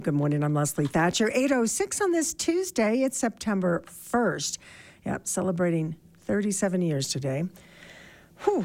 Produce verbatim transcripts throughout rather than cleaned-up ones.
Good morning, I'm Leslie Thatcher. eight oh six on this Tuesday. It's September first. Yep, celebrating thirty-seven years today. Whew,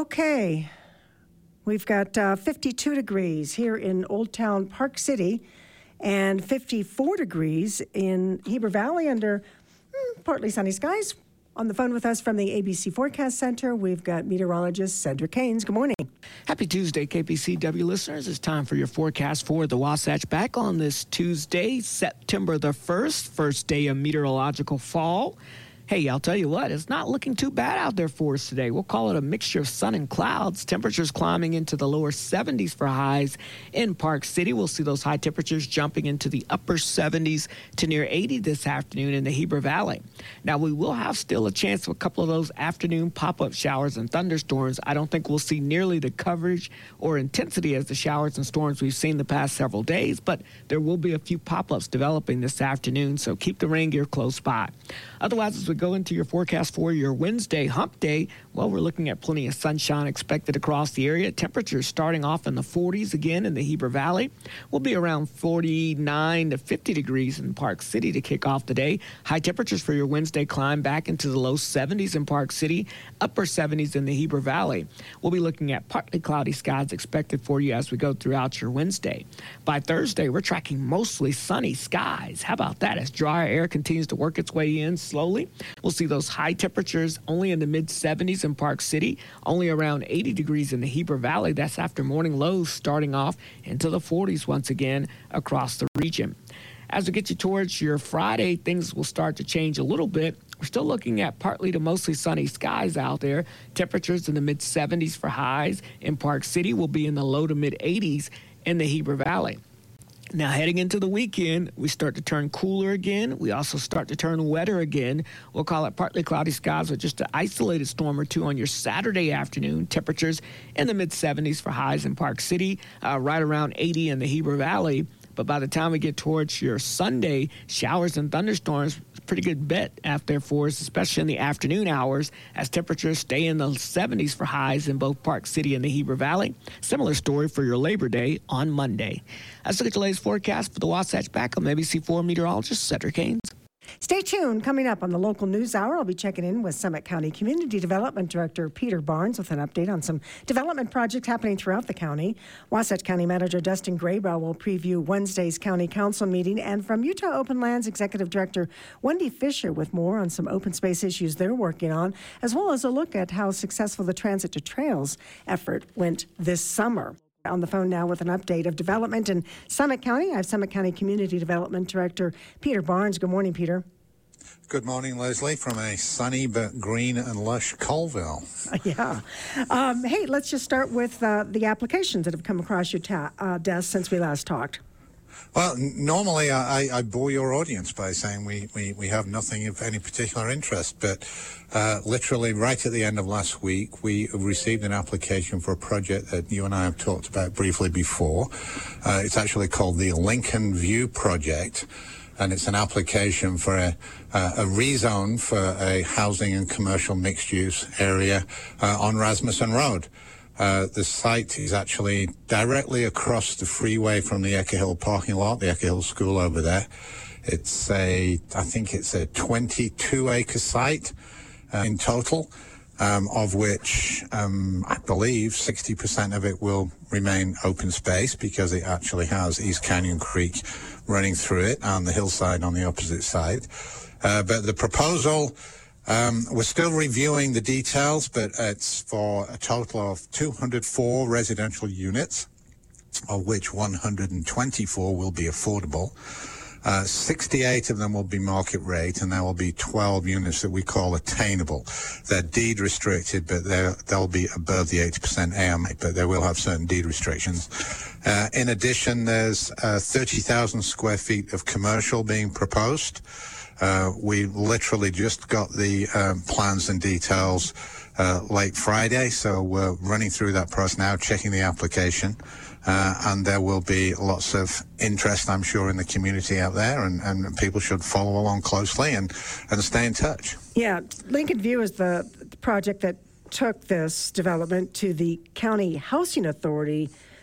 okay. We've got uh, fifty-two degrees here in Old Town Park City and fifty-four degrees in Heber Valley under hmm, partly sunny skies. On the phone with us from the A B C Forecast Center, we've got meteorologist Cedric Haynes. Good morning. Happy Tuesday, K P C W listeners. It's time for your forecast for the Wasatch back on this Tuesday, September the first, first day of meteorological fall. Hey, I'll tell you what, it's not looking too bad out there for us today. We'll call it a mixture of sun and clouds. Temperatures climbing into the lower seventies for highs in Park City. We'll see those high temperatures jumping into the upper seventies to near eighty this afternoon in the Heber Valley. Now, we will have still a chance of a couple of those afternoon pop-up showers and thunderstorms. I don't think we'll see nearly the coverage or intensity as the showers and storms we've seen the past several days, but there will be a few pop-ups developing this afternoon, so keep the rain gear close by. Otherwise, as we go into your forecast for your Wednesday hump day, well, we're looking at plenty of sunshine expected across the area. Temperatures starting off in the forties again in the Heber Valley. We'll be around forty-nine to fifty degrees in Park City to kick off the day. High temperatures for your Wednesday climb back into the low seventies in Park City, upper seventies in the Heber Valley. We'll be looking at partly cloudy skies expected for you as we go throughout your Wednesday. By Thursday, we're tracking mostly sunny skies. How about that? As drier air continues to work its way in slowly, we'll see those high temperatures only in the mid seventies in Park City, only around eighty degrees in the Heber Valley. That's after morning lows starting off into the forties once again across the region. As we get you towards your Friday, things will start to change a little bit. We're still looking at partly to mostly sunny skies out there. Temperatures in the mid seventies for highs in Park City will be in the low to mid eighties in the Heber Valley. Now, heading into the weekend, we start to turn cooler again. We also start to turn wetter again. We'll call it partly cloudy skies with just an isolated storm or two on your Saturday afternoon. Temperatures in the mid seventies for highs in Park City, uh, right around eighty in the Heber Valley. But by the time we get towards your Sunday, showers and thunderstorms, pretty good bet out there for us, especially in the afternoon hours, as temperatures stay in the seventies for highs in both Park City and the Heber Valley. Similar story for your Labor Day on Monday. Let's look at the latest forecast for the Wasatch back. I'm A B C four meteorologist Cedric Haynes. Stay tuned. Coming up on the local news hour, I'll be checking in with Summit County Community Development Director Peter Barnes with an update on some development projects happening throughout the county. Wasatch County Manager Dustin Graybow will preview Wednesday's County Council meeting, and from Utah Open Lands Executive Director Wendy Fisher with more on some open space issues they're working on, as well as a look at how successful the Transit to Trails effort went this summer. On the phone now with an update of development in Summit County, I have Summit County Community Development Director Peter Barnes. Good morning, Peter. Good morning, Leslie, from a sunny but green and lush Colville. Yeah. Um, hey, let's just start with uh, the applications that have come across your ta- uh, desk since we last talked. Well, n- normally I, I bore your audience by saying we, we, we have nothing of any particular interest, but uh, literally right at the end of last week, we received an application for a project that you and I have talked about briefly before. Uh, it's actually called the Lincoln View Project, and it's an application for a, uh, a rezone for a housing and commercial mixed-use area uh, on Rasmussen Road. Uh, the site is actually directly across the freeway from the Ecker Hill parking lot, the Ecker Hill School over there. It's a, I think it's a twenty-two acre site uh, in total, um, of which um, I believe sixty percent of it will remain open space because it actually has East Canyon Creek running through it and the hillside on the opposite side. Uh, but the proposal, Um, we're still reviewing the details, but it's for a total of two hundred four residential units, of which one hundred twenty-four will be affordable. Uh, sixty-eight of them will be market rate, and there will be twelve units that we call attainable. They're deed restricted, but they'll be above the eighty percent A M A, but they will have certain deed restrictions. Uh, in addition, there's uh, thirty thousand square feet of commercial being proposed. Uh, we literally just got the um, plans and details uh, late Friday, so we're running through that process now, checking the application, uh, and there will be lots of interest, I'm sure, in the community out there, and, and people should follow along closely and, and stay in touch. Yeah, Lincoln View is the project that took this development to the County Housing Authority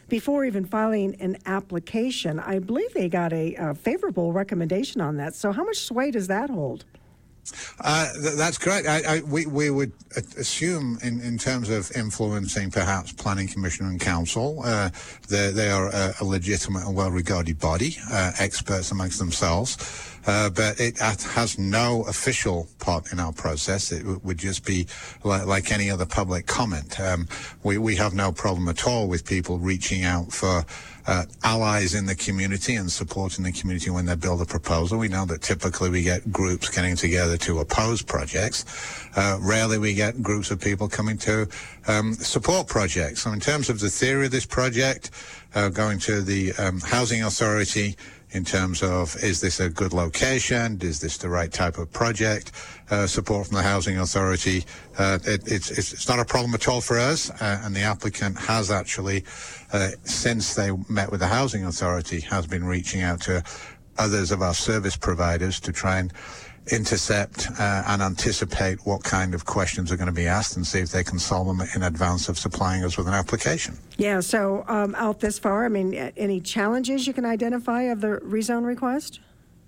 before even filing an application. I believe they got a, a favorable recommendation on that. So how much sway does that hold? Uh, th- that's correct. I, I, we, we would assume, in, in terms of influencing perhaps Planning Commission and Council, uh, they, they are a, a legitimate and well-regarded body, uh, experts amongst themselves, uh, but it has no official part in our process. It w- would just be like, like any other public comment. Um, we, we have no problem at all with people reaching out for Uh, allies in the community and supporting the community when they build a proposal. We know that typically we get groups getting together to oppose projects. Uh, rarely we get groups of people coming to um, support projects. So in terms of the theory of this project, uh, going to the um, Housing Authority in terms of, is this a good location? Is this the right type of project? Uh, support from the Housing Authority. Uh, it, it's, it's, it's not a problem at all for us, uh, and the applicant has actually, uh, since they met with the Housing Authority, has been reaching out to others of our service providers to try and intercept uh, and anticipate what kind of questions are going to be asked and see if they can solve them in advance of supplying us with an application. Yeah, so um, out this far, I mean, any challenges you can identify of the rezone request?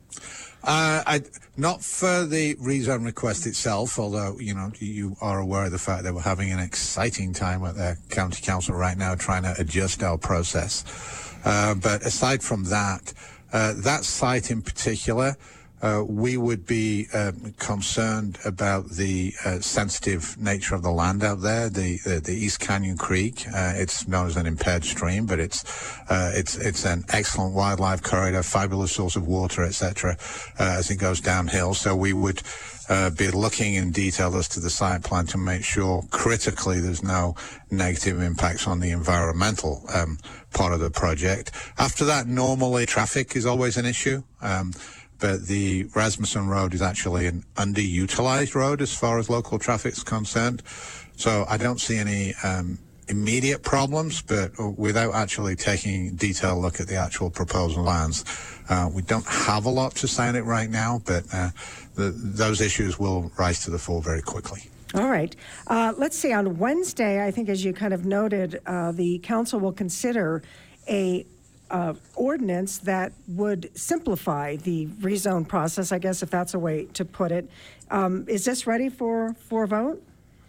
Uh, I, not for the rezone request itself, although, you know, you are aware of the fact that we're having an exciting time at the County Council right now trying to adjust our process. Uh, but aside from that, uh, that site in particular, Uh, we would be uh, concerned about the uh, sensitive nature of the land out there. The the, the East Canyon Creek, uh, it's known as an impaired stream, but it's uh, it's it's an excellent wildlife corridor, fabulous source of water, et cetera, uh, as it goes downhill. So we would uh, be looking in detail as to the site plan to make sure critically there's no negative impacts on the environmental um, part of the project. After that, normally traffic is always an issue. Um, But the Rasmussen Road is actually an underutilized road as far as local traffic is concerned. So I don't see any um, immediate problems, but without actually taking a detailed look at the actual proposal plans, uh, we don't have a lot to say on it right now, but uh, the, those issues will rise to the fore very quickly. All right. Uh, let's see. On Wednesday, I think as you kind of noted, uh, the council will consider a Uh, ordinance that would simplify the rezone process, I guess, if that's a way to put it. Um, is this ready for, for a vote?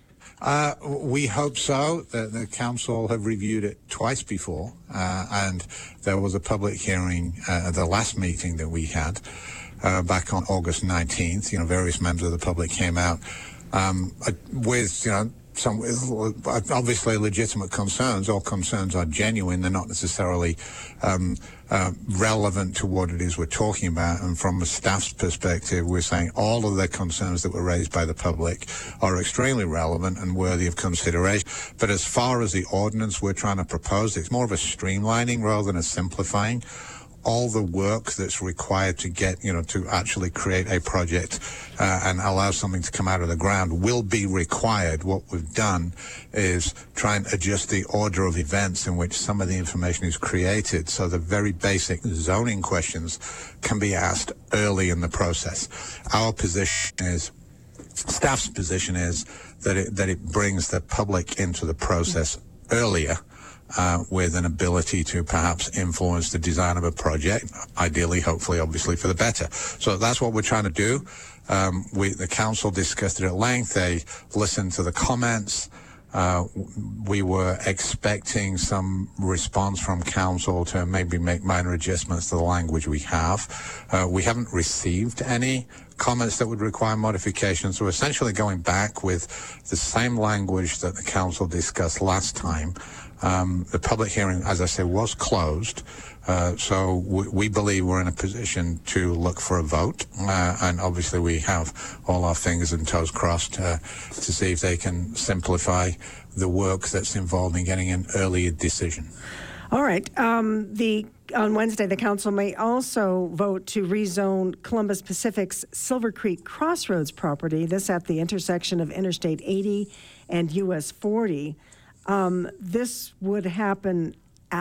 Uh, we hope so. The, the council have reviewed it twice before, uh, and there was a public hearing uh, at the last meeting that we had uh, back on August nineteenth. You know, various members of the public came out um, with, you know, some obviously legitimate concerns. All concerns are genuine. They're not necessarily um, uh, relevant to what it is we're talking about. And from a staff's perspective, we're saying all of the concerns that were raised by the public are extremely relevant and worthy of consideration. But as far as the ordinance we're trying to propose, it's more of a streamlining rather than a simplifying. All the work that's required to get, you know, to actually create a project uh, and allow something to come out of the ground will be required. What we've done is try and adjust the order of events in which some of the information is created, so the very basic zoning questions can be asked early in the process. Our position is, staff's position is that it, that it brings the public into the process earlier, Uh, with an ability to perhaps influence the design of a project, ideally, hopefully, obviously, for the better. So that's what we're trying to do. Um, we, the council discussed it at length. They listened to the comments. Uh, we were expecting some response from council to maybe make minor adjustments to the language we have. Uh, we haven't received any comments that would require modifications. So essentially going back with the same language that the council discussed last time. Um, the public hearing, as I said, was closed, uh, so we, we believe we're in a position to look for a vote, uh, and obviously we have all our fingers and toes crossed uh, to see if they can simplify the work that's involved in getting an earlier decision. All right. Um, the on Wednesday, the council may also vote to rezone Columbus Pacific's Silver Creek Crossroads property, this at the intersection of Interstate eighty and U S forty. Um, this would happen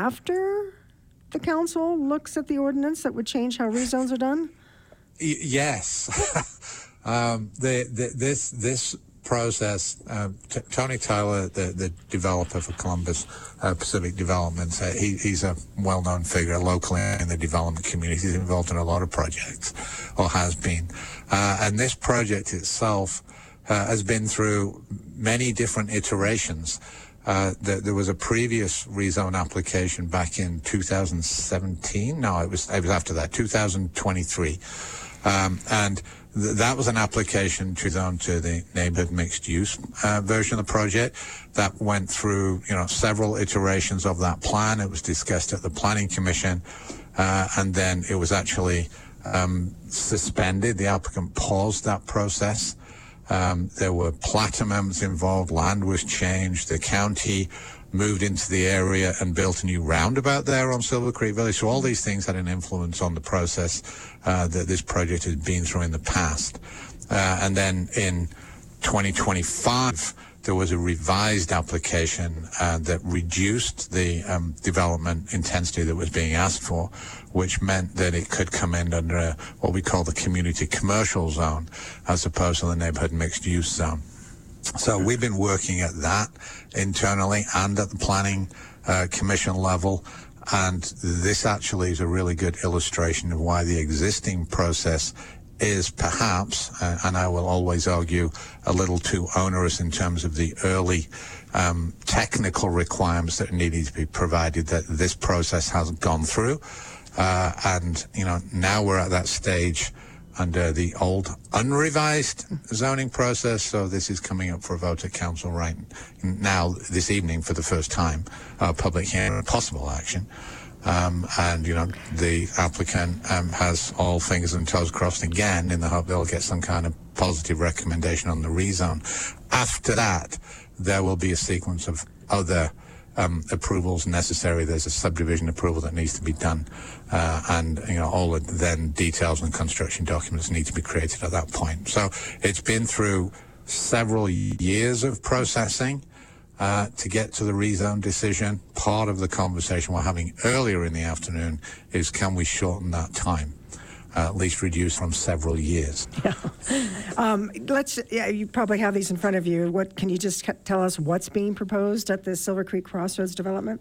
after the council looks at the ordinance that would change how rezones are done? Y- yes. um, the, the, this this process, uh, T- Tony Tyler, the, the developer for Columbus uh, Pacific Developments, uh, he, he's a well-known figure locally in the development community. He's involved in a lot of projects, or has been. Uh, and this project itself uh, has been through many different iterations. Uh, there, there was a previous rezone application back in two thousand seventeen. No, it was it was after that, two thousand twenty-three, um, and th- that was an application to zone to the neighborhood mixed use uh, version of the project that went through, you know, several iterations of that plan. It was discussed at the Planning Commission, uh, and then it was actually um, suspended. The applicant paused that process. Um, there were plat amendments involved, land was changed, the county moved into the area and built a new roundabout there on Silver Creek Village. So all these things had an influence on the process uh, that this project has been through in the past. Uh, and then in twenty twenty-five, there was a revised application uh, that reduced the um, development intensity that was being asked for, which meant that it could come in under a, what we call the community commercial zone, as opposed to the neighborhood mixed use zone. So we've been working at that internally and at the planning uh, commission level. And this actually is a really good illustration of why the existing process is perhaps, uh, and I will always argue, a little too onerous in terms of the early um, technical requirements that needed to be provided that this process hasn't gone through. Uh, and, you know, now we're at that stage under the old unrevised zoning process. So this is coming up for a vote at council right now, this evening, for the first time, uh, public hearing, possible action. Um, and, you know, the applicant um, has all fingers and toes crossed again in the hope they'll get some kind of positive recommendation on the rezone. After that, there will be a sequence of other um, approvals necessary. There's a subdivision approval that needs to be done. Uh, and, you know, all the then details and construction documents need to be created at that point. So it's been through several years of processing. Uh, to get to the rezone decision. Part of the conversation we're having earlier in the afternoon is, can we shorten that time, uh, at least reduce from several years? Yeah. Um, let's. Yeah, you probably have these in front of you. What can you just tell us what's being proposed at the Silver Creek Crossroads development?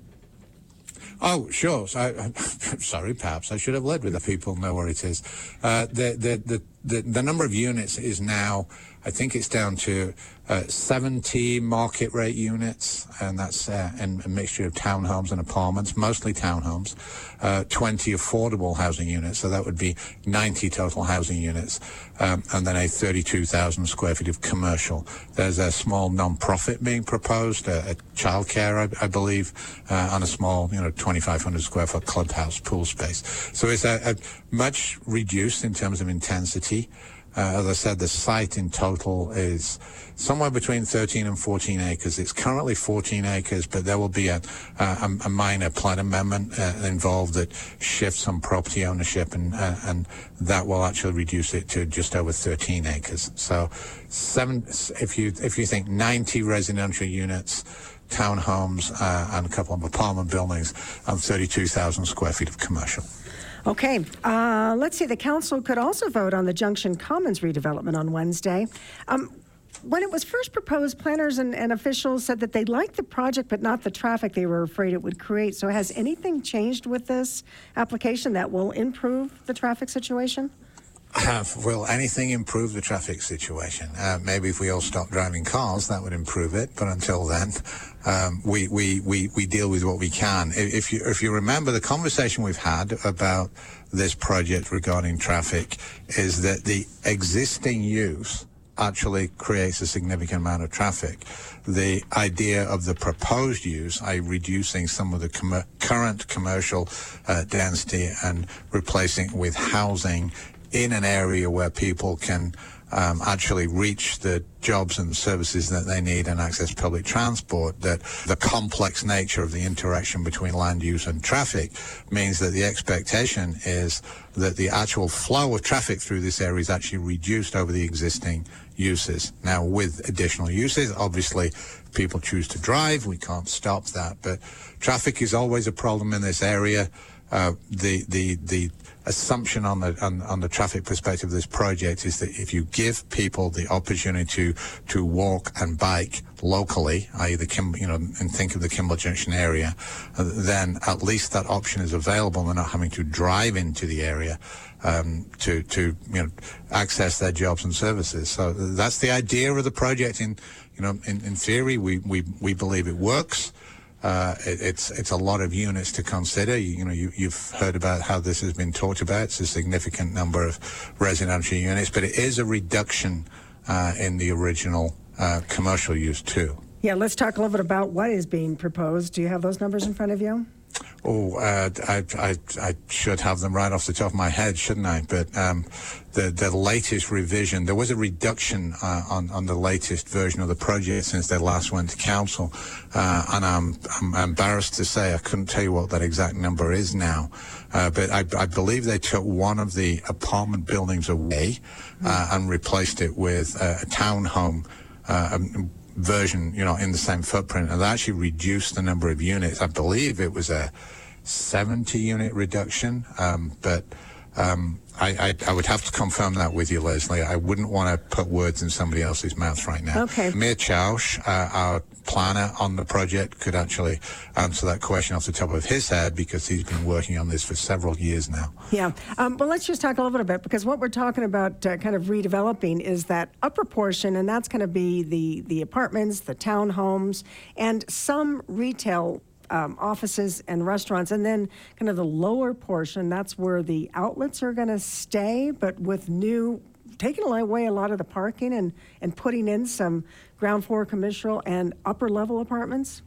Oh, sure. So I, I'm sorry, perhaps I should have led with the people know where it is. Uh, the, the, the, the, the number of units is now, I think it's down to uh, seventy market rate units, and that's uh, in a mixture of townhomes and apartments, mostly townhomes, uh, twenty affordable housing units, so that would be ninety total housing units, um, and then a thirty-two thousand square feet of commercial. There's a small non-profit being proposed, a, a childcare, I, I believe, uh, and a small, you know, twenty-five hundred square foot clubhouse pool space. So it's a, a much reduced in terms of intensity. Uh, as I said, the site in total is somewhere between thirteen and fourteen acres. It's currently fourteen acres, but there will be a, a, a minor plat amendment uh, involved that shifts some property ownership, and uh, and that will actually reduce it to just over thirteen acres. So, seven. If you if you think ninety residential units, townhomes, uh, and a couple of apartment buildings, and thirty-two thousand square feet of commercial. Okay, uh, let's see. The council could also vote on the Junction Commons redevelopment on Wednesday. Um, when it was first proposed, planners and, and officials said that they liked the project, but not the traffic they were afraid it would create. So has anything changed with this application that will improve the traffic situation? Uh, will anything improve the traffic situation? Uh, maybe if we all stop driving cars, that would improve it. But until then, um, we, we, we, we deal with what we can. If you, if you remember the conversation we've had about this project regarding traffic, is that the existing use actually creates a significant amount of traffic. The idea of the proposed use, that is reducing some of the com- current commercial uh, density and replacing it with housing in an area where people can um, actually reach the jobs and services that they need and access public transport, that the complex nature of the interaction between land use and traffic means that the expectation is that the actual flow of traffic through this area is actually reduced over the existing uses. Now, with additional uses, obviously, people choose to drive. We can't stop that. But traffic is always a problem in this area. Uh, the, the, the assumption on the on, on the traffic perspective of this project is that if you give people the opportunity to to walk and bike locally, that is the Kim, you know, and think of the Kimball Junction area, uh, then at least that option is available. They're not having to drive into the area um, to to you know access their jobs and services. So that's the idea of the project. In you know in, in theory, we we we believe it works. Uh, it, it's it's a lot of units to consider. You, you know, you, you've heard about how this has been talked about. It's a significant number of residential units, but it is a reduction uh, in the original uh, commercial use too. Yeah, let's talk a little bit about what is being proposed. Do you have those numbers in front of you? Oh, uh, I, I, I should have them right off the top of my head, shouldn't I? But um, the the latest revision, there was a reduction uh, on on the latest version of the project since they last went to council, uh, and I'm I'm embarrassed to say I couldn't tell you what that exact number is now. Uh, but I, I believe they took one of the apartment buildings away uh, and replaced it with a, a townhome. Uh, um, version, you know, in the same footprint, and that actually reduced the number of units. I believe it was a seventy unit reduction, um, but um, I, I, I would have to confirm that with you, Leslie. I wouldn't want to put words in somebody else's mouth right now. Okay. Amir Chaush, uh, our planner on the project, could actually answer that question off the top of his head because he's been working on this for several years now. Yeah. Um, well, let's just talk a little bit, because what we're talking about uh, kind of redeveloping is that upper portion, and that's going to be the, the apartments, the townhomes, and some retail Um, offices and restaurants, and then kind of the lower portion, that's where the outlets are going to stay, but with new, taking away a lot of the parking and, and putting in some ground floor commercial and upper level apartments?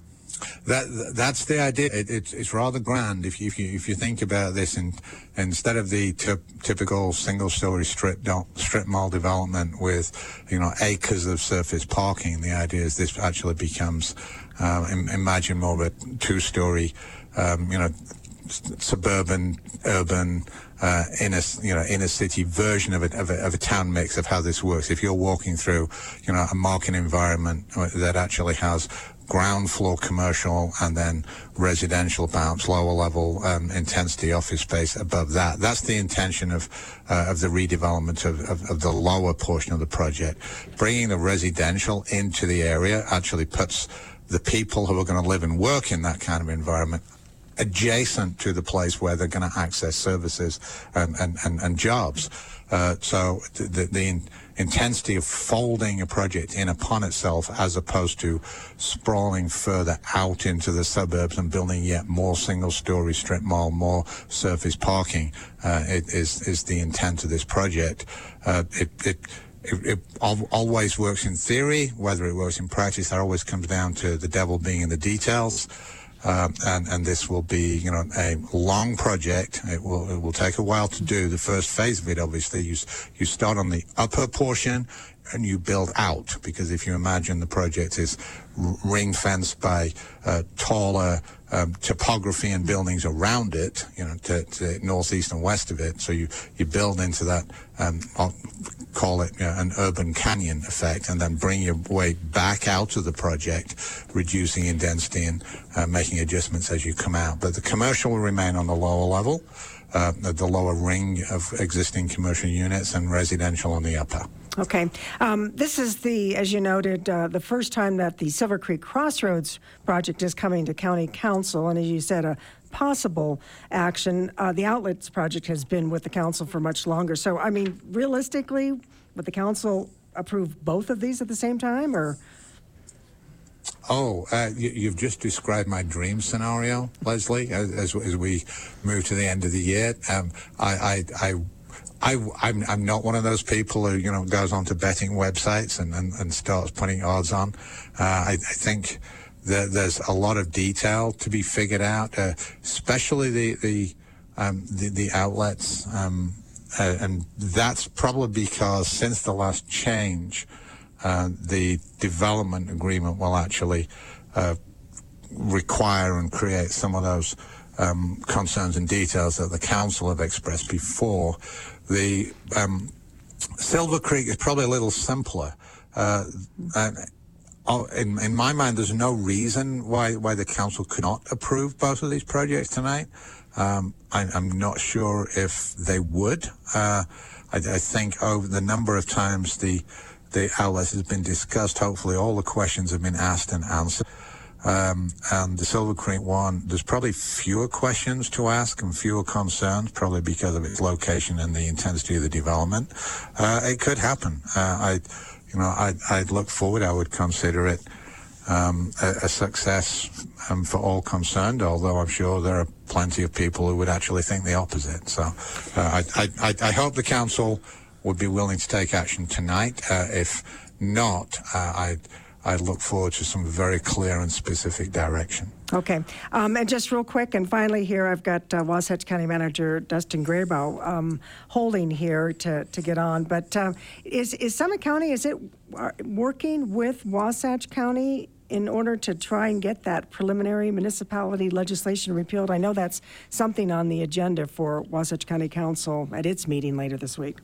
That that's the idea. It, it, it's rather grand if you if you if you think about this. And instead of the t- typical single-story strip do- strip mall development with you know acres of surface parking, the idea is this actually becomes uh, im- imagine more of a two-story, um, you know, s- suburban, urban, uh, inner you know inner city version of a, of a of a town mix of how this works. If you're walking through you know a market environment that actually has ground floor commercial and then residential, perhaps lower level um, intensity office space above that. That's the intention of uh, of the redevelopment of, of, of the lower portion of the project. Bringing the residential into the area actually puts the people who are going to live and work in that kind of environment adjacent to the place where they're going to access services and, and, and, and jobs. Uh, so the, the intensity of folding a project in upon itself as opposed to sprawling further out into the suburbs and building yet more single-story strip mall, more surface parking uh, it is, is the intent of this project. Uh, it, it It, it al- always works in theory. Whether it works in practice, that always comes down to the devil being in the details. Um, and, and this will be, you know, a long project. It will it will take a while to do. The first phase of it, obviously, you you start on the upper portion and you build out, because if you imagine the project is r- ring fenced by uh, taller um, topography and buildings around it, you know, to, to northeast and west of it. So you, you build into that, um, I'll call it you know, an urban canyon effect, and then bring your way back out of the project, reducing in density and uh, making adjustments as you come out. But the commercial will remain on the lower level, uh, the lower ring of existing commercial units, and residential on the upper. Okay. Um, this is the, as you noted, uh, the first time that the Silver Creek Crossroads project is coming to County Council, and as you said, a possible action. Uh, the Outlets project has been with the council for much longer. So, I mean, realistically, would the council approve both of these at the same time, or? Oh, uh, you, you've just described my dream scenario, Leslie, as, as, as we move to the end of the year. Um, I, I, I I, I'm, I'm not one of those people who, you know, goes onto betting websites and, and, and starts putting odds on. Uh, I, I think that there's a lot of detail to be figured out, uh, especially the the, um, the the outlets, um, uh, and that's probably because since the last change, uh, the development agreement will actually uh, require and create some of those um, concerns and details that the council have expressed before. The um, Silver Creek is probably a little simpler. Uh, and in, in my mind, there's no reason why, why the council could not approve both of these projects tonight. Um, I, I'm not sure if they would. Uh, I, I think over the number of times the the outlet has been discussed, hopefully all the questions have been asked and answered. Um, and the Silver Creek one, there's probably fewer questions to ask and fewer concerns, probably because of its location and the intensity of the development. Uh, it could happen. Uh, I, you know, I, I'd look forward. I would consider it um, a, a success um, for all concerned. Although I'm sure there are plenty of people who would actually think the opposite. So, uh, I, I, I hope the council would be willing to take action tonight. Uh, if not, uh, I'd. I look forward to some very clear and specific direction. Okay. Um, and just real quick, and finally here, I've got uh, Wasatch County Manager Dustin Graybow um, holding here to, to get on. But uh, is, is Summit County, is it working with Wasatch County in order to try and get that preliminary municipality legislation repealed? I know that's something on the agenda for Wasatch County Council at its meeting later this week.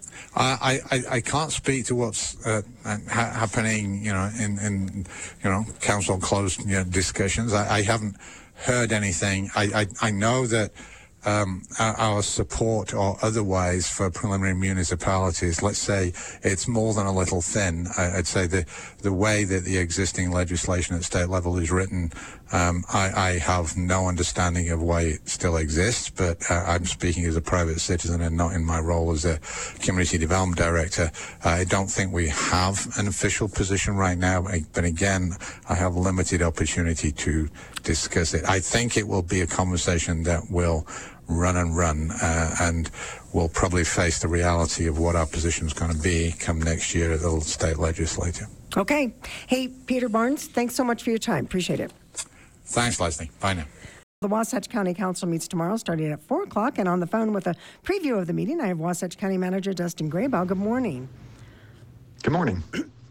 I, I, I can't speak to what's uh, ha- happening, you know, in, in you know, council closed you know, discussions. I, I haven't heard anything. I, I, I know that um, our, our support or otherwise for preliminary municipalities, let's say it's more than a little thin. I, I'd say the the way that the existing legislation at state level is written, um, I, I have no understanding of why it still exists, but uh, I'm speaking as a private citizen and not in my role as a community development director. Uh, I don't think we have an official position right now, but again, I have limited opportunity to discuss it. I think it will be a conversation that will run and run, uh, and we'll probably face the reality of what our position is going to be come next year at the state legislature. Okay. Hey, Peter Barnes, thanks so much for your time. Appreciate it. Thanks, Leslie. Bye now. The Wasatch County Council meets tomorrow starting at four o'clock, and on the phone with a preview of the meeting, I have Wasatch County Manager Dustin Graybow. Good morning. Good morning.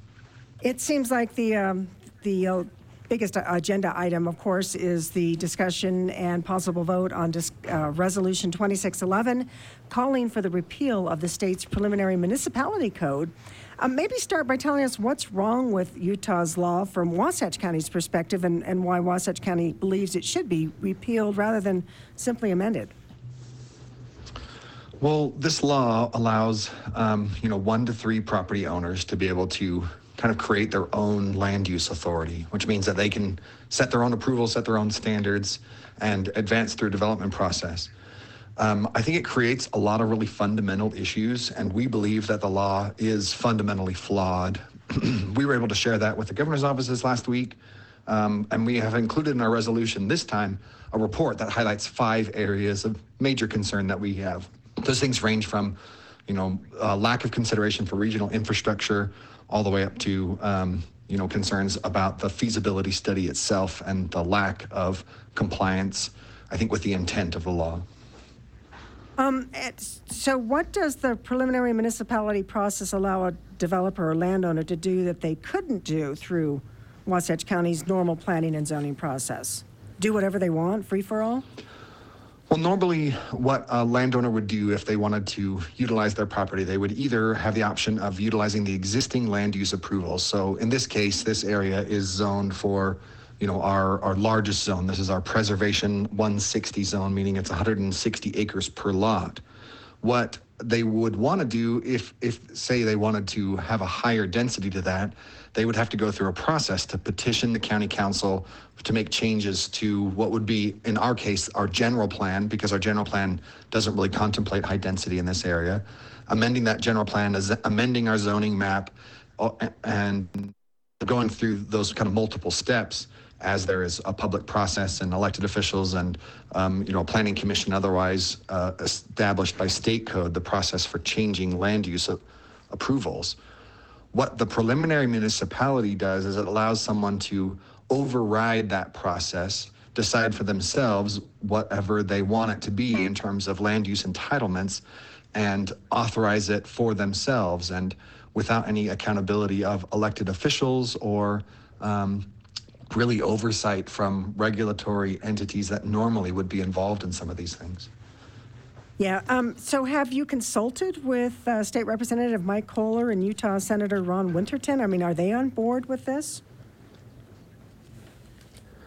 It seems like the um, the uh, biggest agenda item, of course, is the discussion and possible vote on dis- uh, Resolution twenty-six eleven, calling for the repeal of the state's preliminary municipality code. Um, maybe start by telling us what's wrong with Utah's law from Wasatch County's perspective, and, and why Wasatch County believes it should be repealed rather than simply amended. Well, this law allows, um, you know, one to three property owners to be able to kind of create their own land use authority, which means that they can set their own approvals, set their own standards, and advance through a development process. Um, I think it creates a lot of really fundamental issues, and we believe that the law is fundamentally flawed. We were able to share that with the governor's offices last week, um, and we have included in our resolution this time a report that highlights five areas of major concern that we have. Those things range from, you know, uh, lack of consideration for regional infrastructure, all the way up to, um, you know, concerns about the feasibility study itself and the lack of compliance, I think, with the intent of the law. Um, so what does the preliminary municipality process allow a developer or landowner to do that they couldn't do through Wasatch County's normal planning and zoning process? Do whatever they want, free for all? Well, normally what a landowner would do if they wanted to utilize their property, they would either have the option of utilizing the existing land use approvals. So in this case, this area is zoned for, you know, our, our largest zone. This is our preservation one sixty zone, meaning it's one hundred sixty acres per lot. What they would want to do if, if say they wanted to have a higher density to that, they would have to go through a process to petition the county council to make changes to what would be, in our case, our general plan, because our general plan doesn't really contemplate high density in this area. Amending that general plan is amending our zoning map, uh, and going through those kind of multiple steps as there is a public process and elected officials and um, you know, a planning commission otherwise uh, established by state code, the process for changing land use approvals. What the preliminary municipality does is it allows someone to override that process, decide for themselves whatever they want it to be in terms of land use entitlements, and authorize it for themselves, and without any accountability of elected officials or um, really oversight from regulatory entities that normally would be involved in some of these things. Yeah. Um, so have you consulted with uh, State Representative Mike Kohler and Utah Senator Ron Winterton? I mean, are they on board with this?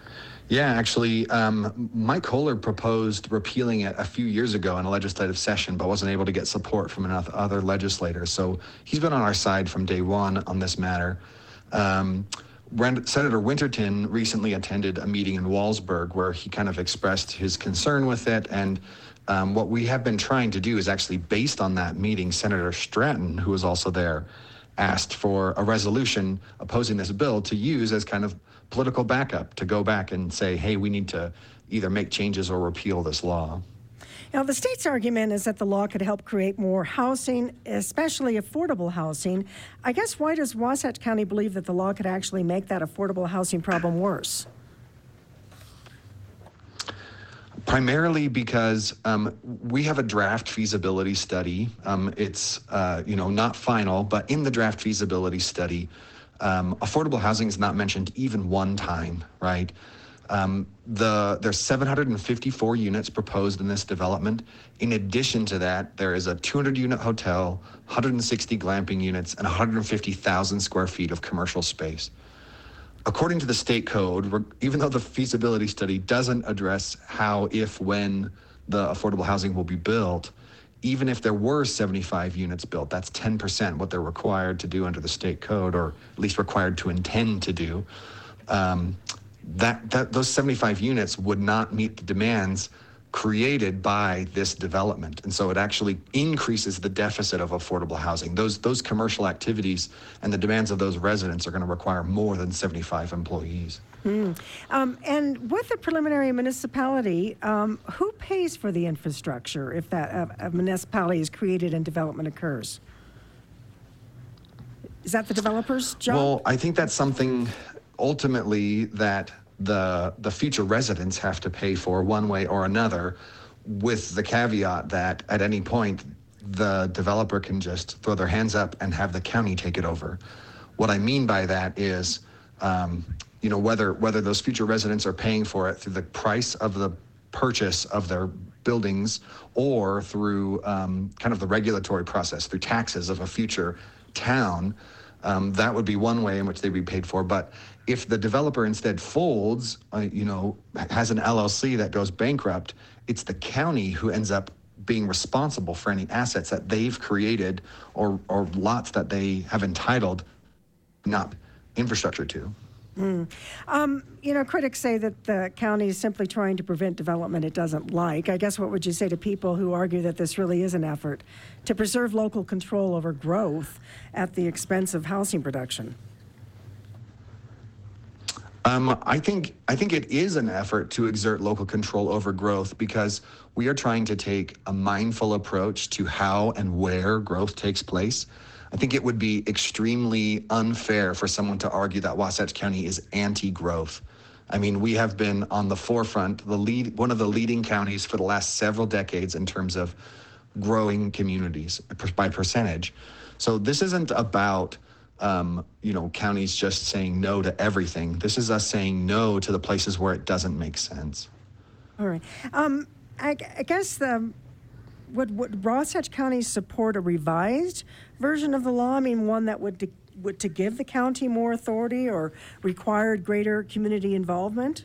Yeah, actually, um, Mike Kohler proposed repealing it a few years ago in a legislative session, but wasn't able to get support from enough other legislators. So he's been on our side from day one on this matter. Um, Senator Winterton recently attended a meeting in Walsburg where he kind of expressed his concern with it. And um, what we have been trying to do is actually based on that meeting, Senator Stratton, who was also there, asked for a resolution opposing this bill to use as kind of political backup to go back and say, hey, we need to either make changes or repeal this law. Now, the state's argument is that the law could help create more housing, especially affordable housing. I guess why does Wasatch County believe that the law could actually make that affordable housing problem worse? Primarily because um, we have a draft feasibility study. Um, it's uh, you know not final, but in the draft feasibility study, um, affordable housing is not mentioned even one time, right? Um, the there's seven hundred fifty-four units proposed in this development. In addition to that, there is a two hundred unit hotel, one hundred sixty glamping units, and one hundred fifty thousand square feet of commercial space. According to the state code, even though the feasibility study doesn't address how, if, when the affordable housing will be built, even if there were seventy-five units built, that's ten percent what they're required to do under the state code, or at least required to intend to do. Um, that, that those seventy-five units would not meet the demands created by this development. And so it actually increases the deficit of affordable housing. Those those commercial activities and the demands of those residents are going to require more than seventy-five employees. Mm. Um, and with the preliminary municipality, um, who pays for the infrastructure if that uh, a municipality is created and development occurs? Is that the developer's job? Well, I think that's something ultimately that the the future residents have to pay for one way or another, with the caveat that at any point the developer can just throw their hands up and have the county take it over. What I mean by that is, um, you know, whether whether those future residents are paying for it through the price of the purchase of their buildings or through um, kind of the regulatory process, through taxes of a future town. Um, that would be one way in which they'd be paid for. But if the developer instead folds, uh, you know, has an L L C that goes bankrupt, it's the county who ends up being responsible for any assets that they've created or, or lots that they have entitled, not infrastructure to. Mm. Um, you know, critics say that the county is simply trying to prevent development it doesn't like. I guess what would you say to people who argue that this really is an effort to preserve local control over growth at the expense of housing production? Um, I think I think it is an effort to exert local control over growth because we are trying to take a mindful approach to how and where growth takes place. I think it would be extremely unfair for someone to argue that Wasatch County is anti-growth. I mean, we have been on the forefront, the lead, one of the leading counties for the last several decades in terms of growing communities by percentage. So this isn't about Um, you know, counties just saying no to everything. This is us saying no to the places where it doesn't make sense. All right. Um, I, I guess the, would, would Wasatch County support a revised version of the law? I mean, one that would, de- would to give the county more authority or required greater community involvement?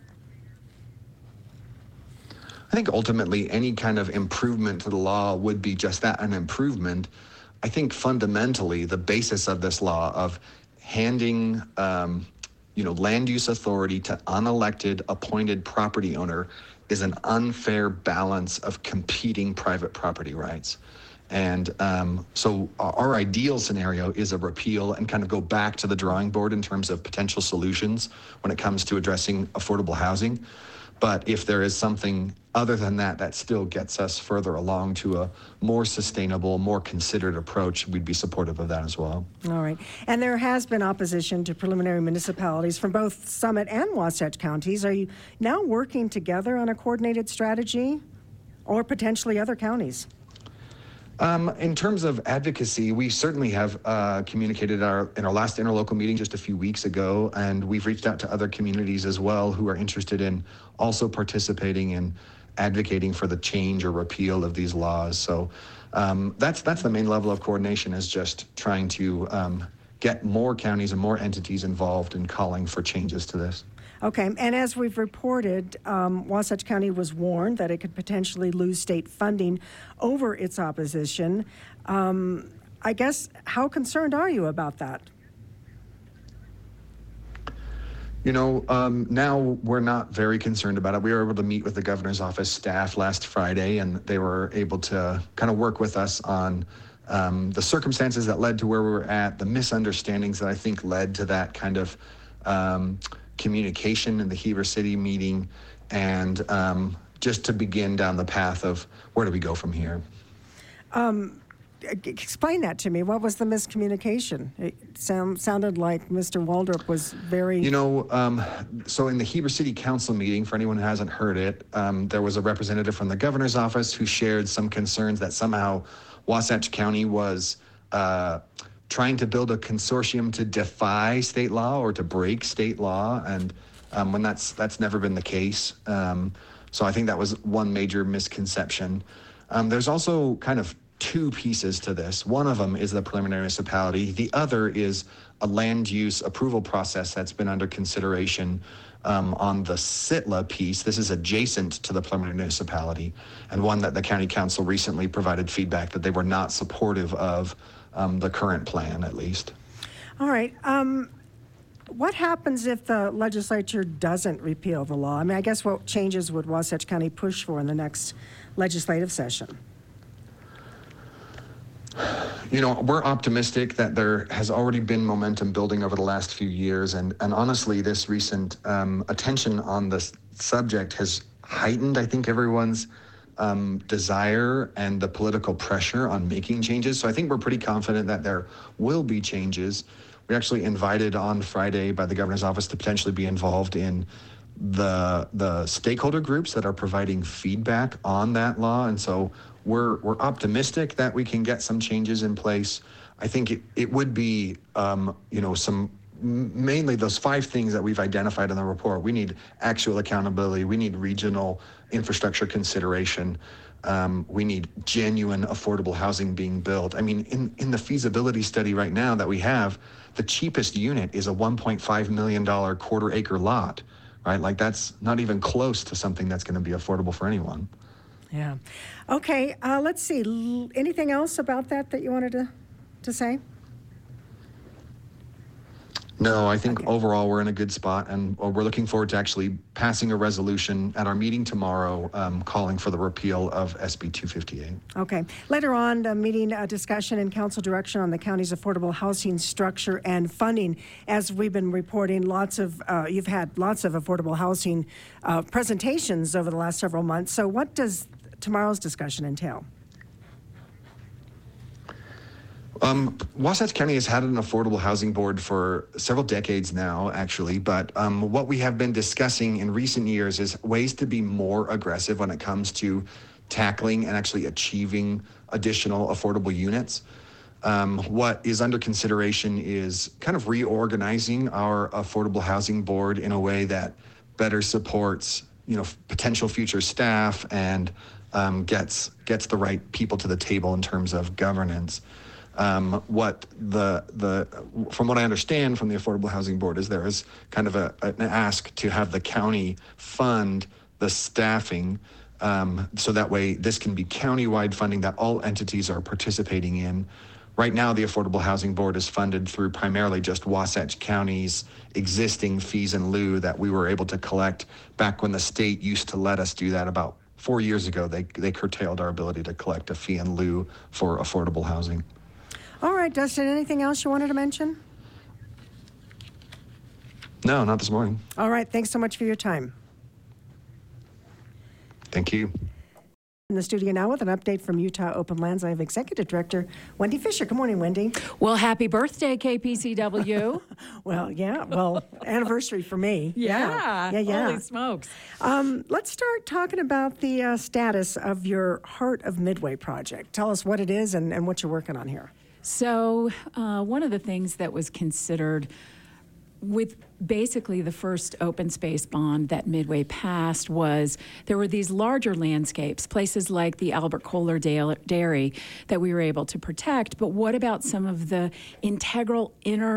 I think ultimately any kind of improvement to the law would be just that, an improvement. I think fundamentally the basis of this law of handing, um, you know, land use authority to unelected appointed property owner is an unfair balance of competing private property rights. And um, so our ideal scenario is a repeal and kind of go back to the drawing board in terms of potential solutions when it comes to addressing affordable housing. But if there is something other than that that still gets us further along to a more sustainable, more considered approach, we'd be supportive of that as well. All right. And there has been opposition to preliminary municipalities from both Summit and Wasatch counties. Are you now working together on a coordinated strategy or potentially other counties? Um, in terms of advocacy, we certainly have uh, communicated our, in our last interlocal meeting just a few weeks ago, and we've reached out to other communities as well who are interested in also participating in advocating for the change or repeal of these laws. So um, that's that's the main level of coordination, is just trying to um, get more counties and more entities involved in calling for changes to this. Okay, and as we've reported, um, Wasatch County was warned that it could potentially lose state funding over its opposition. Um, I guess, how concerned are you about that? You know, um, now we're not very concerned about it. We were able to meet with the governor's office staff last Friday, and they were able to kind of work with us on um, the circumstances that led to where we were at, the misunderstandings that I think led to that kind of um, communication in the Heber City meeting, and um, just to begin down the path of where do we go from here. Um, explain that to me. What was the miscommunication? It sound, sounded like Mister Waldrop was very... You know, um, so in the Heber City Council meeting, for anyone who hasn't heard it, um, there was a representative from the governor's office who shared some concerns that somehow Wasatch County was uh, trying to build a consortium to defy state law or to break state law, and um, when that's that's never been the case. Um, so I think that was one major misconception. Um, there's also kind of two pieces to this. One of them is the preliminary municipality. The other is a land use approval process that's been under consideration um, on the S I T L A piece. This is adjacent to the preliminary municipality, and one that the county council recently provided feedback that they were not supportive of um, the current plan, at least. All right. Um, what happens if the legislature doesn't repeal the law? I mean, I guess what changes would Wasatch County push for in the next legislative session? You know, we're optimistic that there has already been momentum building over the last few years, and, and honestly, this recent um, attention on this subject has heightened, I think, everyone's um, desire and the political pressure on making changes. So I think we're pretty confident that there will be changes. We actually invited on Friday by the governor's office to potentially be involved in the the stakeholder groups that are providing feedback on that law, and so we're we're optimistic that we can get some changes in place. I think it, it would be um, you know some mainly those five things that we've identified in the report. We need actual accountability. We need regional infrastructure consideration. Um, we need genuine affordable housing being built. I mean, in, in the feasibility study right now that we have, the cheapest unit is a one point five million dollars quarter acre lot, right? Like that's not even close to something that's going to be affordable for anyone. Yeah. Okay, uh, let's see. L- anything else about that that you wanted to, to say? No, I think Okay. overall we're in a good spot, and we're looking forward to actually passing a resolution at our meeting tomorrow um, calling for the repeal of S B two fifty-eight. Okay. Later on, the meeting uh, discussion and council direction on the county's affordable housing structure and funding. As we've been reporting, lots of uh, you've had lots of affordable housing uh, presentations over the last several months. So what does tomorrow's discussion entail? Um, Wasatch County has had an affordable housing board for several decades now, actually, but um, what we have been discussing in recent years is ways to be more aggressive when it comes to tackling and actually achieving additional affordable units. Um, what is under consideration is kind of reorganizing our affordable housing board in a way that better supports, you know, potential future staff and um, gets gets the right people to the table in terms of governance. Um, what the the from what I understand from the Affordable Housing Board is there is kind of a, an ask to have the county fund the staffing, um, so that way this can be county-wide funding that all entities are participating in. Right now, the Affordable Housing Board is funded through primarily just Wasatch County's existing fees in lieu that we were able to collect back when the state used to let us do that about four years ago. They they curtailed our ability to collect a fee in lieu for affordable housing. All right, Dustin, anything else you wanted to mention? No, not this morning. All right, thanks so much for your time. Thank you. In the studio now with an update from Utah Open Lands, I have Executive Director Wendy Fisher. Good morning, Wendy. Well, happy birthday, K P C W. Well, yeah, well, anniversary for me. Yeah. Yeah, yeah. Holy smokes. Um, let's start talking about the uh, status of your Heart of Midway project. Tell us what it is and, and what you're working on here. So, uh, one of the things that was considered with basically the first open space bond that Midway passed was there were these larger landscapes, places like the Albert Kohler Dairy that we were able to protect. But what about some of the integral inner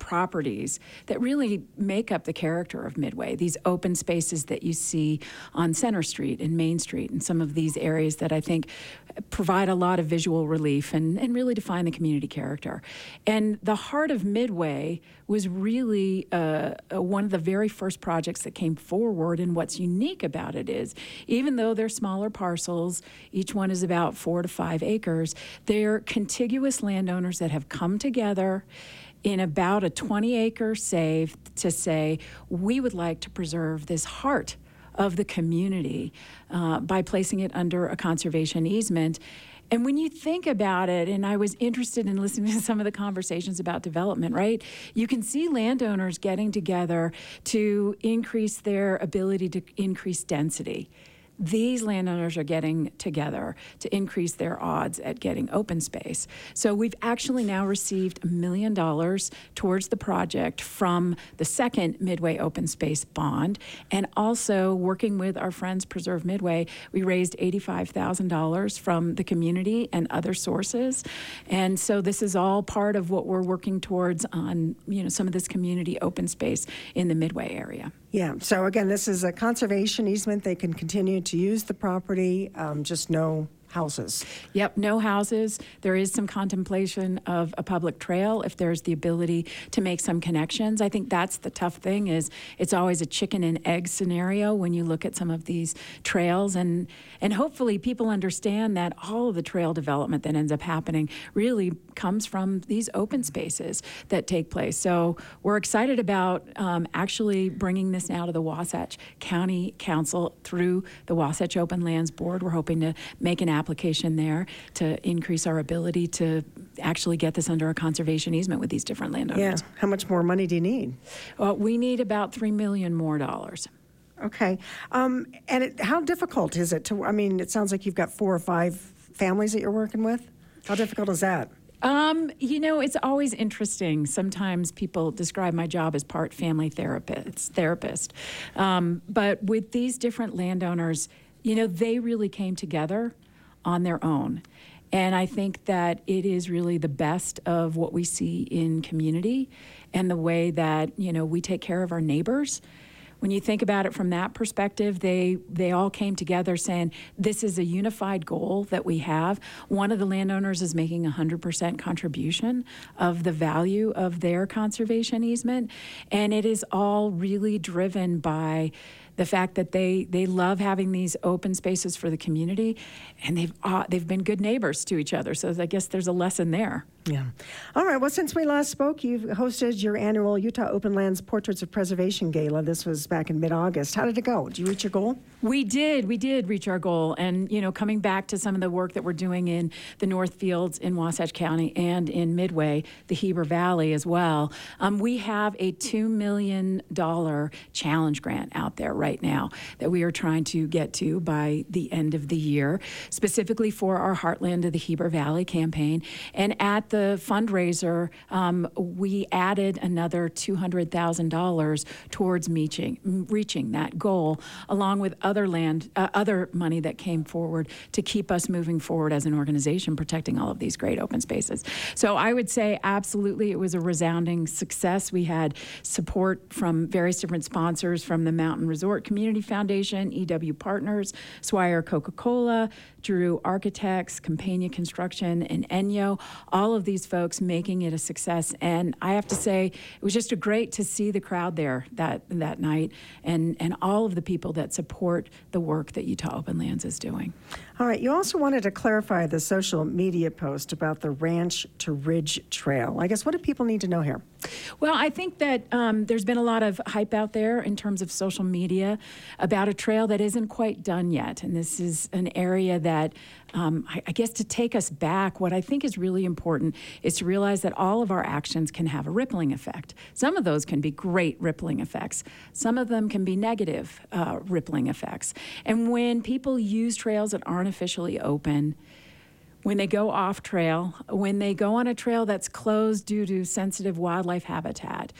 properties that really make up the character of Midway, these open spaces that you see on Center Street and Main Street and some of these areas that I think provide a lot of visual relief and, and really define the community character. And the heart of Midway was really uh, uh, one of the very first projects that came forward. And what's unique about it is, even though they're smaller parcels, each one is about four to five acres, they're contiguous landowners that have come together in about a twenty acre save to say, we would like to preserve this heart of the community uh, by placing it under a conservation easement. And when you think about it, and I was interested in listening to some of the conversations about development, right? You can see landowners getting together to increase their ability to increase density. These landowners are getting together to increase their odds at getting open space. So we've actually now received a million dollars towards the project from the second Midway Open Space Bond. And also working with our friends Preserve Midway, we raised eighty-five thousand dollars from the community and other sources. And so this is all part of what we're working towards on, you know, some of this community open space in the Midway area. Yeah, so again, this is a conservation easement. They can continue to use the property, um, just no houses. Yep, no houses. There is some contemplation of a public trail if there's the ability to make some connections. I think that's the tough thing, is it's always a chicken and egg scenario when you look at some of these trails. And, and hopefully people understand that all of the trail development that ends up happening really comes from these open spaces that take place. So we're excited about um, actually bringing this now to the Wasatch County Council through the Wasatch Open Lands Board. We're hoping to make an application there to increase our ability to actually get this under a conservation easement with these different landowners. Yeah. How much more money do you need? Well, we need about three million more dollars. Okay. Um, and it, how difficult is it to, I mean, it sounds like you've got four or five families that you're working with. How difficult is that? Um, you know, it's always interesting. Sometimes people describe my job as part family therapist. therapist. Um, but with these different landowners, you know, they really came together on their own. And I think that it is really the best of what we see in community and the way that, you know, we take care of our neighbors. When you think about it from that perspective, they they all came together saying, this is a unified goal that we have. One of the landowners is making a one hundred percent contribution of the value of their conservation easement. And it is all really driven by the fact that they they love having these open spaces for the community, and they've uh, they've been good neighbors to each other. So I guess there's a lesson there. Yeah. All right. Well, since we last spoke, you've hosted your annual Utah Open Lands Portraits of Preservation Gala. This was back in mid-August. How did it go? Did you reach your goal? We did. We did reach our goal. And, you know, coming back to some of the work that we're doing in the North Fields in Wasatch County and in Midway, the Heber Valley as well, um, we have a two million dollars challenge grant out there right now that we are trying to get to by the end of the year, specifically for our Heartland of the Heber Valley campaign. And at the fundraiser, um, we added another two hundred thousand dollars towards reaching, reaching that goal, along with other land, uh, other money that came forward to keep us moving forward as an organization, protecting all of these great open spaces. So I would say absolutely it was a resounding success. We had support from various different sponsors, from the Mountain Resort Community Foundation, E W Partners, Swire Coca-Cola, Drew Architects, Campania Construction, and Enyo, all of these folks making it a success. And I have to say, it was just a great to see the crowd there that that night, and, and all of the people that support the work that Utah Open Lands is doing. All right. You also wanted to clarify the social media post about the Ranch to Ridge Trail. I guess, what do people need to know here? Well, I think that um, there's been a lot of hype out there in terms of social media about a trail that isn't quite done yet. And this is an area that, um, I, I guess, to take us back, what I think is really important is to realize that all of our actions can have a rippling effect. Some of those can be great rippling effects. Some of them can be negative uh, rippling effects. And when people use trails that aren't officially open, when they go off trail, when they go on a trail that's closed due to sensitive wildlife habitat,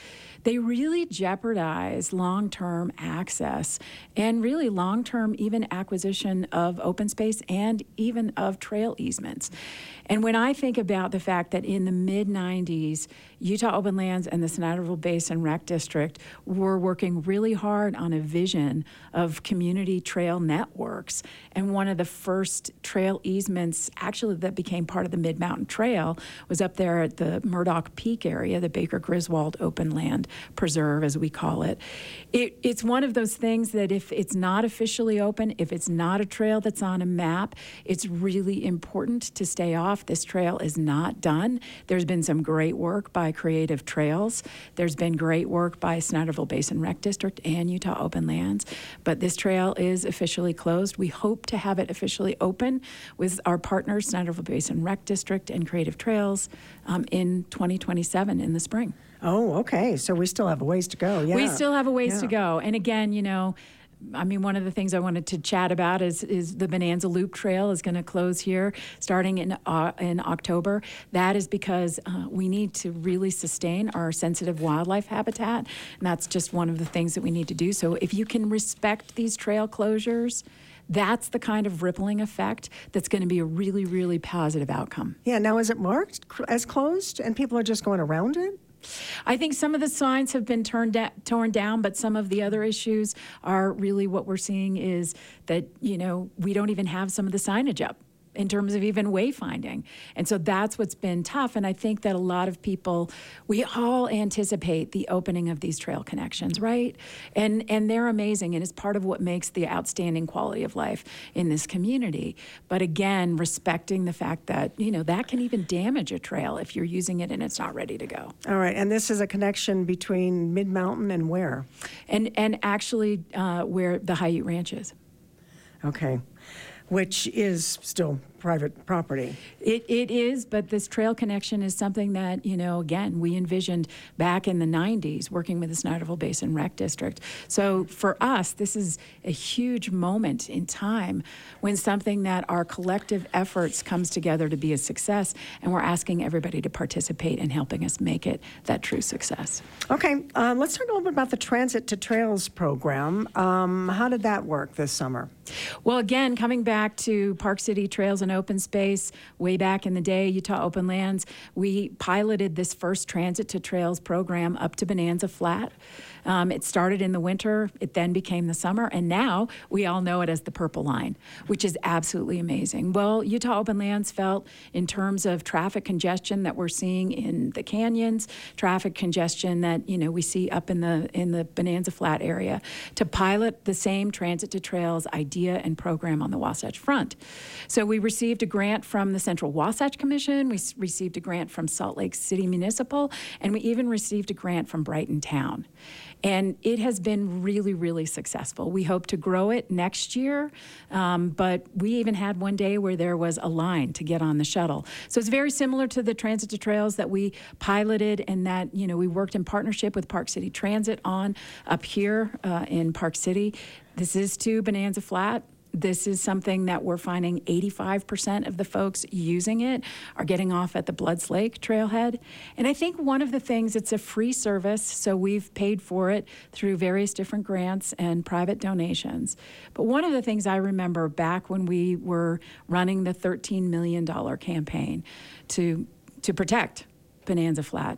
they really jeopardize long-term access and really long-term even acquisition of open space and even of trail easements. And when I think about the fact that in the mid nineties, Utah Open Lands and the Snyderville Basin Rec District were working really hard on a vision of community trail networks. And one of the first trail easements actually that became part of the Mid-Mountain Trail was up there at the Murdoch Peak area, the Baker Griswold Open Land Preserve, as we call it. it. It's one of those things that if it's not officially open, if it's not a trail that's on a map, it's really important to stay off. This trail is not done. There's been some great work by Creative Trails. There's been great work by Snyderville Basin Rec District and Utah Open Lands, but this trail is officially closed. We hope to have it officially open with our partners, Snyderville Basin Rec District and Creative Trails, um, in twenty twenty-seven in the spring. Oh, okay. So we still have a ways to go. Yeah. We still have a ways Yeah. to go. And again, you know, I mean, one of the things I wanted to chat about is is the Bonanza Loop Trail is going to close here starting in uh, in October. That is because uh, we need to really sustain our sensitive wildlife habitat, and that's just one of the things that we need to do. So if you can respect these trail closures, that's the kind of rippling effect that's going to be a really, really positive outcome. Yeah. Now, is it marked cl- as closed and people are just going around it? I think some of the signs have been turned da- torn down, but some of the other issues are really what we're seeing is that, you know, we don't even have some of the signage up in terms of even wayfinding. And so that's what's been tough. And I think that a lot of people, we all anticipate the opening of these trail connections, right? And and they're amazing, and it's part of what makes the outstanding quality of life in this community. But again, respecting the fact that, you know, that can even damage a trail if you're using it and it's not ready to go. All right. And this is a connection between Mid-Mountain and where? And, and actually uh, where the High Ute Ranch is. Okay. Which is still private property. It, it is, but this trail connection is something that, you know, again, we envisioned back in the nineties working with the Snyderville Basin Rec District. So for us, this is a huge moment in time when something that our collective efforts comes together to be a success, and we're asking everybody to participate in helping us make it that true success. Okay. Um, let's talk a little bit about the Transit to Trails program. Um, how did that work this summer? Well, again, coming back to Park City Trails and Open Space, way back in the day, Utah Open Lands, we piloted this first Transit to Trails program up to Bonanza Flat. Um, it started in the winter, it then became the summer, and now we all know it as the Purple Line, which is absolutely amazing. Well, Utah Open Lands felt in terms of traffic congestion that we're seeing in the canyons, traffic congestion that, you know, we see up in the in the Bonanza Flat area, to pilot the same Transit to Trails idea and program on the Wasatch Front. So we received a grant from the Central Wasatch Commission, we s- received a grant from Salt Lake City Municipal, and we even received a grant from Brighton Town. And it has been really, really successful. We hope to grow it next year, um, but we even had one day where there was a line to get on the shuttle. So it's very similar to the Transit to Trails that we piloted and that, you know, we worked in partnership with Park City Transit on up here uh, in Park City. This is to Bonanza Flat. This is something that we're finding eighty-five percent of the folks using it are getting off at the Bloods Lake trailhead. And I think one of the things, it's a free service, so we've paid for it through various different grants and private donations. But one of the things I remember back when we were running the thirteen million dollars campaign to, to protect Bonanza Flat,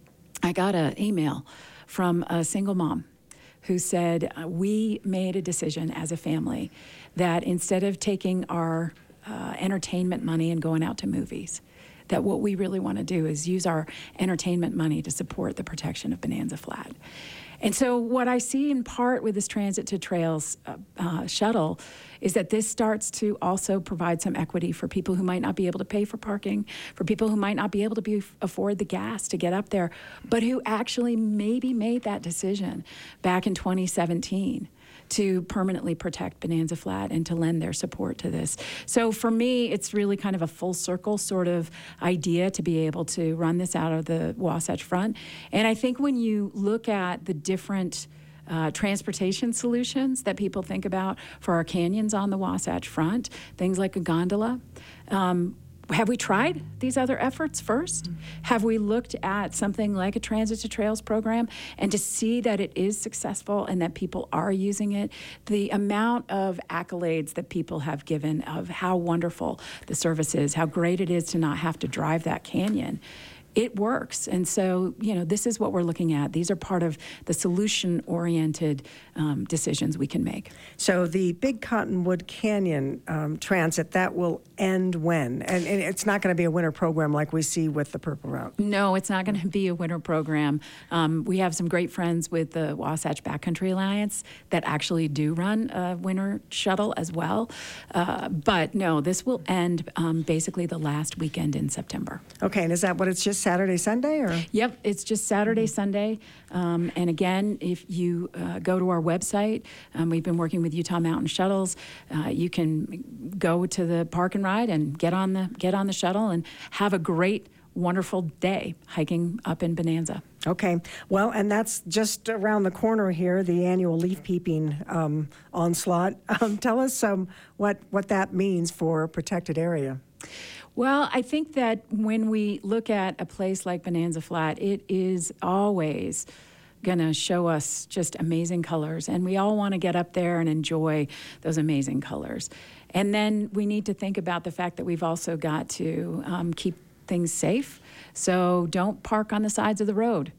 I got an email from a single mom who said, uh, we made a decision as a family that instead of taking our uh, entertainment money and going out to movies, that what we really want to do is use our entertainment money to support the protection of Bonanza Flat. And so what I see in part with this Transit to Trails uh, uh, shuttle is that this starts to also provide some equity for people who might not be able to pay for parking, for people who might not be able to be, afford the gas to get up there, but who actually maybe made that decision back in twenty seventeen to permanently protect Bonanza Flat and to lend their support to this. So for me, it's really kind of a full circle sort of idea to be able to run this out of the Wasatch Front. And I think when you look at the different uh, transportation solutions that people think about for our canyons on the Wasatch Front, things like a gondola, um, have we tried these other efforts first? Mm-hmm. Have we looked at something like a Transit to Trails program and to see that it is successful and that people are using it? The amount of accolades that people have given of how wonderful the service is, how great it is to not have to drive that canyon. It works. And so, you know, this is what we're looking at. These are part of the solution-oriented um, decisions we can make. So the Big Cottonwood Canyon um, Transit, that will end when? And, and it's not going to be a winter program like we see with the Purple Route? No, it's not going to be a winter program. Um, we have some great friends with the Wasatch Backcountry Alliance that actually do run a winter shuttle as well. Uh, but no, this will end um, basically the last weekend in September. Okay, and is that what it's just Saturday, Sunday, or? Yep, it's just Saturday, mm-hmm. Sunday. Um, and again, if you uh, go to our website, um, we've been working with Utah Mountain Shuttles. Uh, you can go to the park and ride and get on the get on the shuttle and have a great, wonderful day hiking up in Bonanza. Okay, well, and that's just around the corner here, the annual leaf peeping um, onslaught. Um, tell us um, what what that means for a protected area. Well, I think that when we look at a place like Bonanza Flat, it is always going to show us just amazing colors, and we all want to get up there and enjoy those amazing colors. And then we need to think about the fact that we've also got to um, keep things safe. So don't park on the sides of the road.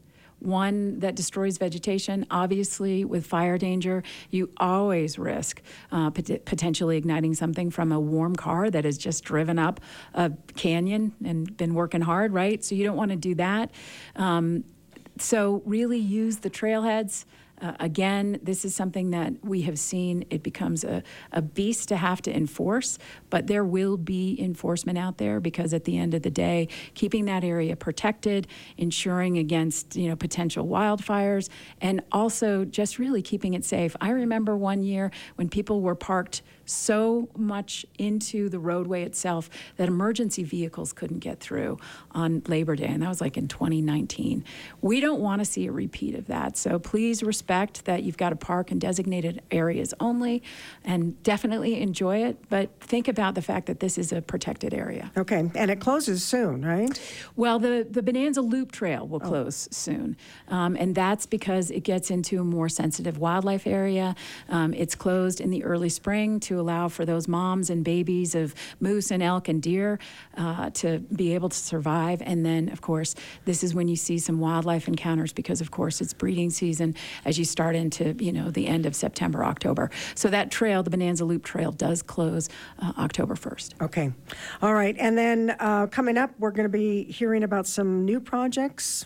One that destroys vegetation, obviously with fire danger, you always risk uh, pot- potentially igniting something from a warm car that has just driven up a canyon and been working hard, right? So you don't want to do that. Um, so really use the trailheads. Uh, again, this is something that we have seen. It becomes a, a beast to have to enforce, but there will be enforcement out there because at the end of the day, keeping that area protected, ensuring against, you know, potential wildfires, and also just really keeping it safe. I remember one year when people were parked so much into the roadway itself that emergency vehicles couldn't get through on Labor Day, and that was like in twenty nineteen. We don't want to see a repeat of that, so please respect that you've got to park in designated areas only, and definitely enjoy it, but think about the fact that this is a protected area. Okay, and it closes soon, right? Well, the, the Bonanza Loop Trail will close oh. soon, um, and that's because it gets into a more sensitive wildlife area. Um, it's closed in the early spring to allow for those moms and babies of moose and elk and deer uh, to be able to survive. And then, of course, this is when you see some wildlife encounters because, of course, it's breeding season as you start into, you know, the end of September, October. So that trail, the Bonanza Loop Trail, does close uh, October first. Okay. All right. And then uh, coming up, we're going to be hearing about some new projects.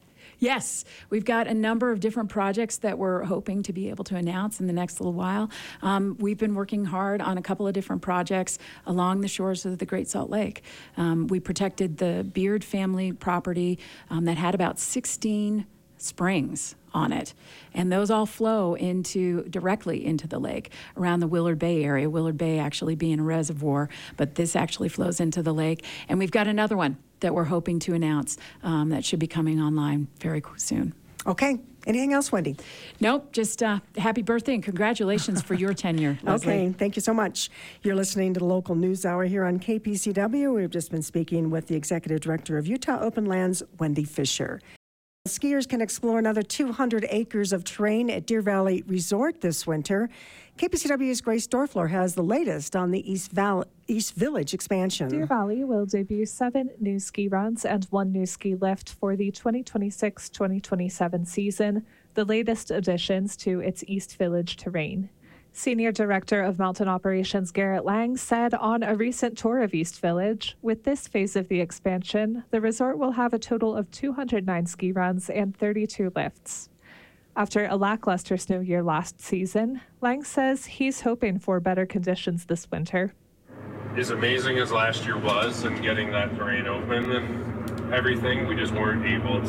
Yes, we've got a number of different projects that we're hoping to be able to announce in the next little while. Um, we've been working hard on a couple of different projects along the shores of the Great Salt Lake. Um, we protected the Beard family property um, that had about sixteen springs on it, and those all flow into directly into the lake around the Willard Bay area. Willard Bay actually being a reservoir, but this actually flows into the lake. And we've got another one that we're hoping to announce um, that should be coming online very soon. Okay. Anything else, Wendy? Nope. Just uh, happy birthday and congratulations for your tenure, Leslie. Okay. Thank you so much. You're listening to the Local News Hour here on K P C W. We've just been speaking with the Executive Director of Utah Open Lands, Wendy Fisher. Skiers can explore another two hundred acres of terrain at Deer Valley Resort this winter. K P C W's Grace Dorfler has the latest on the East, Val- East Village expansion. Deer Valley will debut seven new ski runs and one new ski lift for the twenty twenty-six twenty twenty-seven season, the latest additions to its East Village terrain. Senior Director of Mountain Operations Garrett Lang said on a recent tour of East Village, with this phase of the expansion, the resort will have a total of two hundred nine ski runs and thirty-two lifts. After a lackluster snow year last season, Lang says he's hoping for better conditions this winter. As amazing as last year was and getting that terrain open and everything, we just weren't able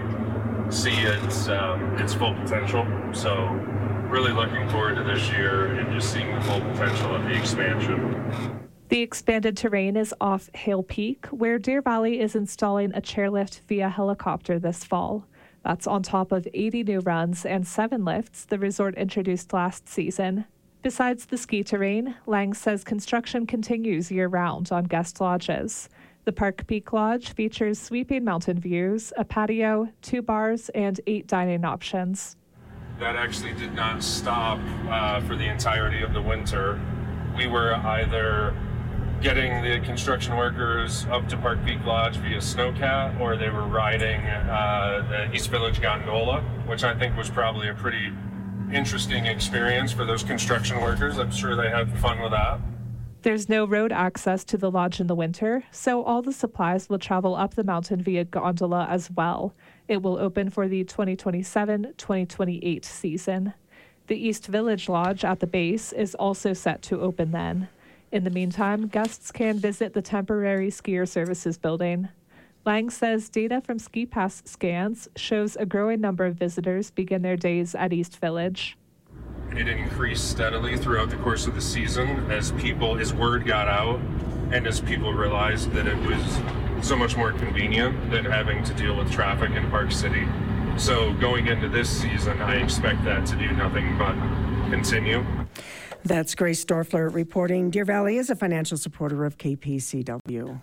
to see its, um, its full potential. So really looking forward to this year and just seeing the full potential of the expansion. The expanded terrain is off Hale Peak, where Deer Valley is installing a chairlift via helicopter this fall. That's on top of eighty new runs and seven lifts the resort introduced last season. Besides the ski terrain, Lang says construction continues year-round on guest lodges. The Park Peak Lodge features sweeping mountain views, a patio, two bars, and eight dining options. That actually did not stop uh, for the entirety of the winter. We were either getting the construction workers up to Park Peak Lodge via snowcat, or they were riding uh, the East Village gondola, which I think was probably a pretty interesting experience for those construction workers. I'm sure they had fun with that. There's no road access to the lodge in the winter, so all the supplies will travel up the mountain via gondola as well. It will open for the twenty twenty-seven twenty twenty-eight season. The East Village Lodge at the base is also set to open then. In the meantime, guests can visit the temporary skier services building. Lang says data from Ski Pass scans shows a growing number of visitors begin their days at East Village. It increased steadily throughout the course of the season as people, as word got out, and as people realized that it was so much more convenient than having to deal with traffic in Park City. So going into this season, I expect that to do nothing but continue. That's Grace Dorfler reporting. Deer Valley is a financial supporter of K P C W.